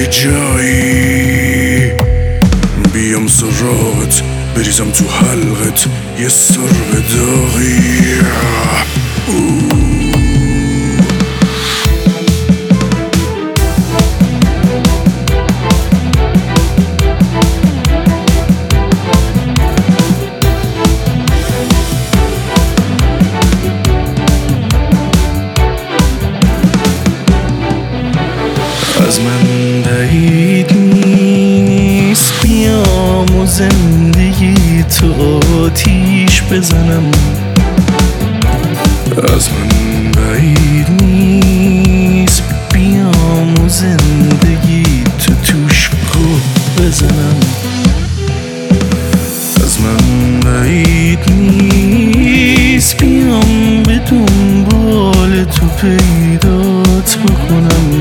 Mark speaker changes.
Speaker 1: جایی بیام سراغت بریزم تو حلقت یه سرب داغی. از من بعید نیست بیام و زندگی تو آتیش بزنم. از من بعید نیست بیام و زندگی تو توش گوه بزنم. از من بعید نیست بیام به دنبال تو پیدات بکنم.